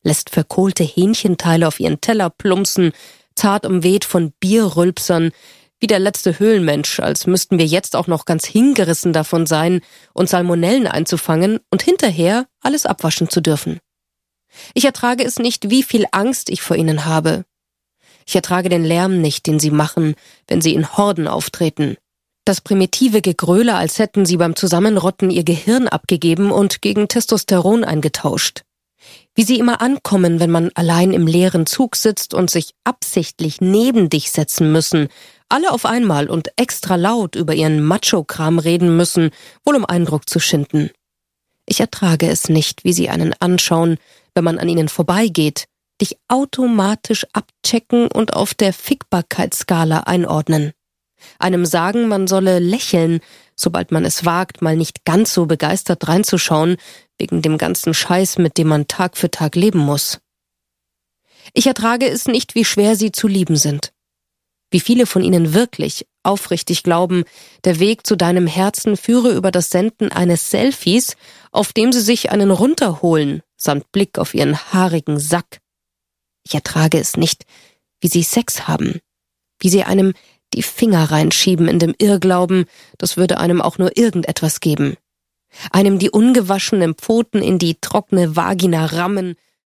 lässt verkohlte Hähnchenteile auf ihren Teller plumpsen, zart umweht von Bierrülpsern, wie der letzte Höhlenmensch, als müssten wir jetzt auch noch ganz hingerissen davon sein, uns Salmonellen einzufangen und hinterher alles abwaschen zu dürfen. Ich ertrage es nicht, wie viel Angst ich vor ihnen habe. Ich ertrage den Lärm nicht, den sie machen, wenn sie in Horden auftreten. Das primitive Gegröle, als hätten sie beim Zusammenrotten ihr Gehirn abgegeben und gegen Testosteron eingetauscht. Wie sie immer ankommen, wenn man allein im leeren Zug sitzt und sich absichtlich neben dich setzen müssen, alle auf einmal und extra laut über ihren Macho-Kram reden müssen, wohl um Eindruck zu schinden. Ich ertrage es nicht, wie sie einen anschauen, wenn man an ihnen vorbeigeht, dich automatisch abchecken und auf der Fickbarkeitsskala einordnen. Einem sagen, man solle lächeln, sobald man es wagt, mal nicht ganz so begeistert reinzuschauen, wegen dem ganzen Scheiß, mit dem man Tag für Tag leben muss. Ich ertrage es nicht, wie schwer sie zu lieben sind. Wie viele von ihnen wirklich aufrichtig glauben, der Weg zu deinem Herzen führe über das Senden eines Selfies, auf dem sie sich einen runterholen, samt Blick auf ihren haarigen Sack. Ich ertrage es nicht, wie sie Sex haben, wie sie einem die Finger reinschieben in dem Irrglauben, das würde einem auch nur irgendetwas geben. Einem die ungewaschenen Pfoten in die trockene Vagina rammen,